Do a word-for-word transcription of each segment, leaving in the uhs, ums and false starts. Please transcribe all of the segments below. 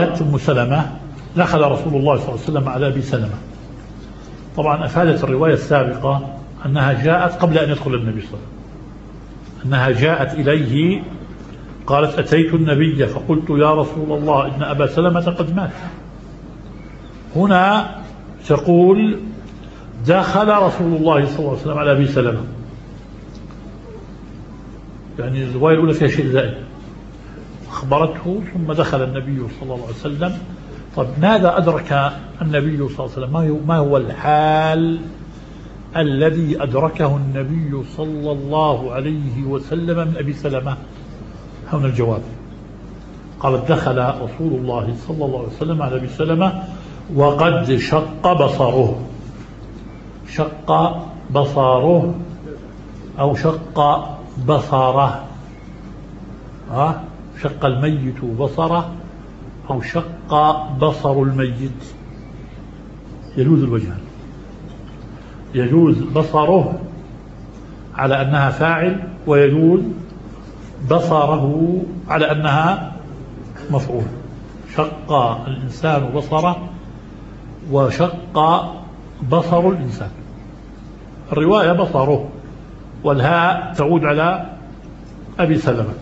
أم سلمة دخل رسول الله صلى الله عليه وسلم على أبي سلمة. طبعا أفادت الرواية السابقة أنها جاءت قبل أن يدخل النبي صلى الله عليه وسلم، أنها جاءت إليه قالت: أتيت النبي فقلت يا رسول الله إن أبا سلمة قد مات. هنا تقول: دخل رسول الله صلى الله عليه وسلم على أبي سلمة، يعني الرواية الأولى فيها شيء زائد، أخبرته ثم دخل النبي صلى الله عليه وسلم. طب ماذا أدرك النبي صلى الله عليه وسلم؟ ما هو الحال الذي أدركه النبي صلى الله عليه وسلم من أبي سلمة؟ هنا الجواب. قال: دخل رسول الله صلى الله عليه وسلم على أبي سلمة وقد شق بصره. شق بصره أو شق بصره، ها؟ شق الميت بصره أو شق بصر الميت، يجوز الوجهان. يجوز بصره على أنها فاعل، ويجوز بصره على أنها مفعول. شق الإنسان بصره وشق بصر الإنسان. الرواية بصره، والهاء تعود على أبي سلمة.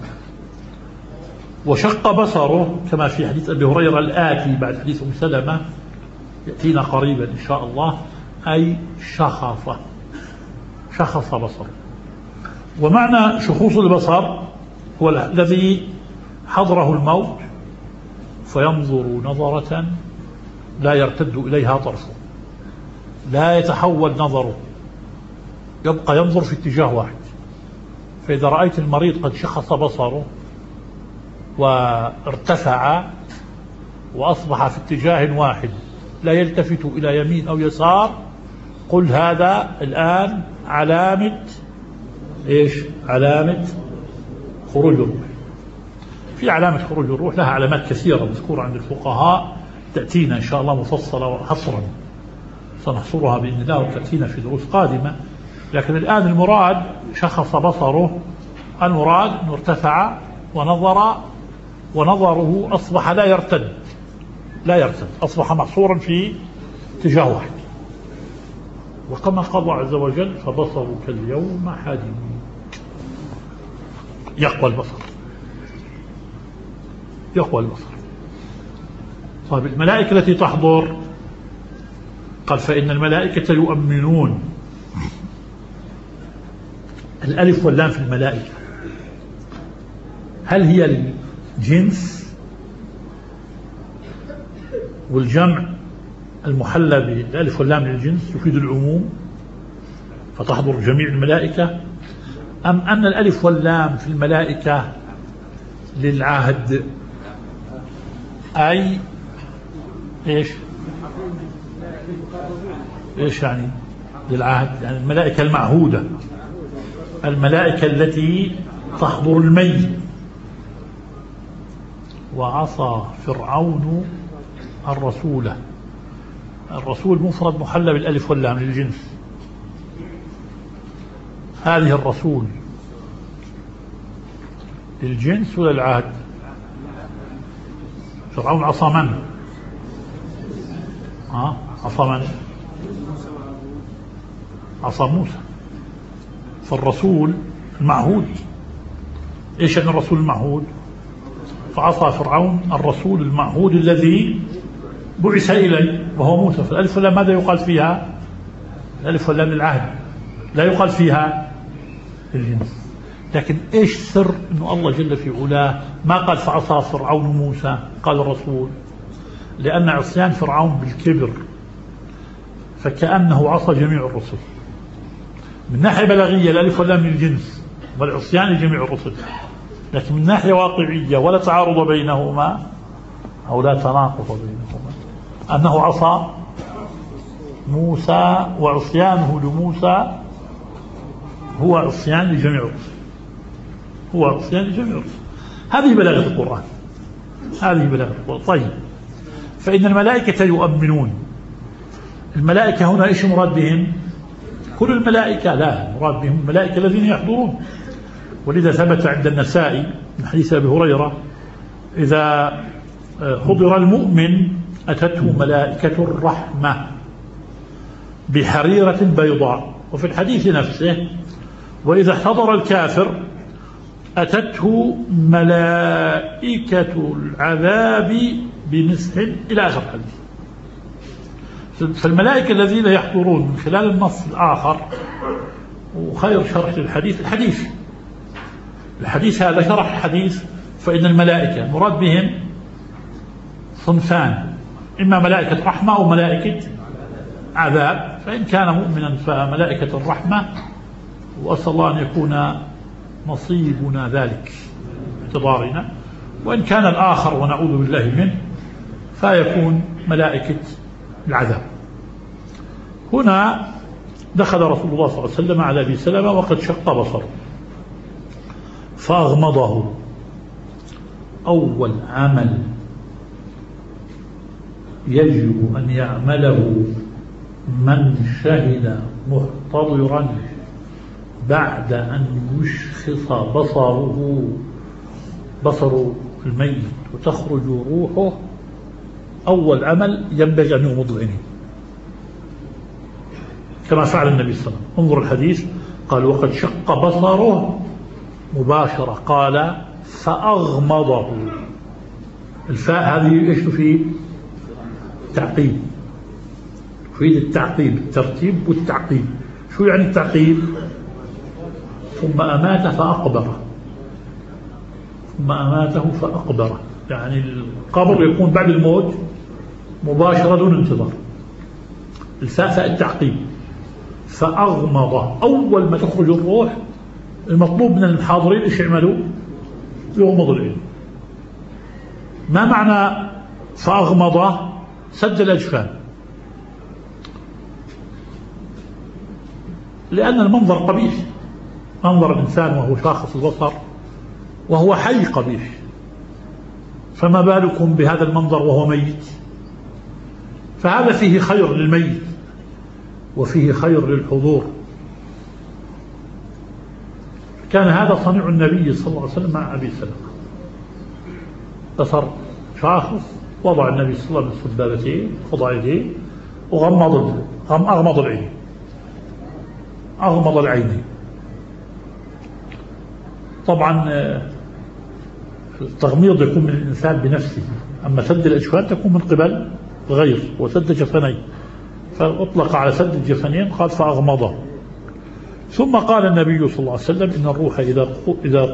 وشق بصره كما في حديث أبي هريرة الآتي بعد حديث أم سلمة، يأتينا قريبا إن شاء الله، أي شخص شخص بصره. ومعنى شخوص البصر هو الذي حضره الموت فينظر نظرة لا يرتد إليها طرفه، لا يتحول نظره، يبقى ينظر في اتجاه واحد. فإذا رأيت المريض قد شخص بصره وارتفع وأصبح في اتجاه واحد لا يلتفت إلى يمين أو يسار، قل هذا الآن علامة إيش؟ علامة خروج الروح. في علامة خروج الروح لها علامات كثيرة مذكورة عند الفقهاء، تأتينا إن شاء الله مفصلة وحصرا، سنحصرها بإذن الله وتأتينا في دروس قادمة. لكن الآن المراد شخص بصره، المراد أنه ارتفع ونظر، ونظره أصبح لا يرتد لا يرتد أصبح محصورا في اتجاه واحد. وكما قال الله عز وجل: فبصرك اليوم حديد. يقوى البصر، يقوى البصر. طيب الملائكة التي تحضر، قال: فإن الملائكة يؤمنون. الألف واللام في الملائكة هل هي الجنس؟ والجمع المحلى بالألف واللام للجنس يفيد العموم فتحضر جميع الملائكة، أم أن الألف واللام في الملائكة للعهد؟ أي إيش إيش يعني للعهد؟ يعني الملائكة المعهودة، الملائكة التي تحضر الميت. وعصى فرعون الرسول. الرسول مفرد محلى بالألف واللام للجنس. هذه الرسول للجنس ولا العهد؟ فرعون عصى من؟ ها؟ عصى من؟ عصى موسى. فالرسول المعهود. ايش يعني الرسول المعهود؟ فعصى فرعون الرسول المعهود الذي بعث إليه وهو موسى. فالألف واللام ماذا يقال فيها؟ الألف واللام للعهد، لا يقال فيها الجنس. لكن ايش سر انه الله جل في علاه ما قال فعصى فرعون موسى، قال الرسول؟ لأن عصيان فرعون بالكبر فكأنه عصى جميع الرسل. من ناحية بلاغية الألف واللام للجنس والعصيان لجميع الرسل، لكن من ناحية واقعية ولا تعارض بينهما أو لا تناقض بينهما، أنه عصى موسى وعصيانه لموسى هو عصيان لجميع الرسل، هو عصيان لجميع الرسل. هذه بلاغة القرآن، هذه بلاغة القرآن. طيب، فإن الملائكة يؤمنون. الملائكة هنا إيش مراد بهم؟ كل الملائكة؟ لا، مراد بهم الملائكة الذين يحضرون. ولذا ثبت عند النسائي من حديث أبي هريرة: إذا حضر المؤمن أتته ملائكة الرحمة بحريرة بيضاء. وفي الحديث نفسه وإذا حضر الكافر أتته ملائكة العذاب بمسح إلى آخر الحديث. فالملائكة الذين يحضرون من خلال النص الآخر، وخير شرح للحديث الحديث الحديث هذا شرح الحديث، فإن الملائكة مراد بهم صنفان، إما ملائكة رحمة أو ملائكة عذاب. فإن كان مؤمنا فملائكة الرحمة، وأسأل الله أن يكون نصيبنا ذلك باعتبارنا، وإن كان الآخر ونعوذ بالله منه فيكون ملائكة العذاب. هنا دخل رسول الله صلى الله عليه وسلم على أبي سلمة وقد شق بصره فأغمضه. أول عمل يجب أن يعمله من شهد محتضرا بعد أن يشخص بصره بصر الميت وتخرج روحه، أول عمل ينبغي أن يغمض العينين كما فعل النبي صلى الله عليه وسلم. انظر الحديث، قال وقد شق بصره مباشرة، قال فأغمضه. الفاء هذه ايش تفيد؟ تعقيب، تفيد التعقيب، الترتيب والتعقيب. شو يعني التعقيب؟ ثم أمات فأقبره، ثم أماته فأقبره، يعني القبر يكون بعد الموت مباشرة دون انتظار. الفاء فاء التعقيب. فأغمضه، أول ما تخرج الروح المطلوب من الحاضرين ايش يعملوا؟ يغمضوا العين. ما معنى فأغمضه؟ سد الأجفان، لأن المنظر قبيح، منظر الإنسان وهو شاخص البصر وهو حي قبيح، فما بالكم بهذا المنظر وهو ميت؟ فهذا فيه خير للميت وفيه خير للحضور. كان هذا صنيع النبي صلى الله عليه وسلم مع أبي سلمة. بصر شاخص، وضع النبي صلى الله عليه وسلم السبابتين، وضع يديه وغمض غم أغمض العين، أغمض العينين. طبعا التغميض يكون من الإنسان بنفسه، أما سد الأجفان تكون من قبل الغير، وسد جفنين، فأطلق على سد الجفنين قال فأغمضه. ثم قال النبي صلى الله عليه وسلم إن الروح إذا إذا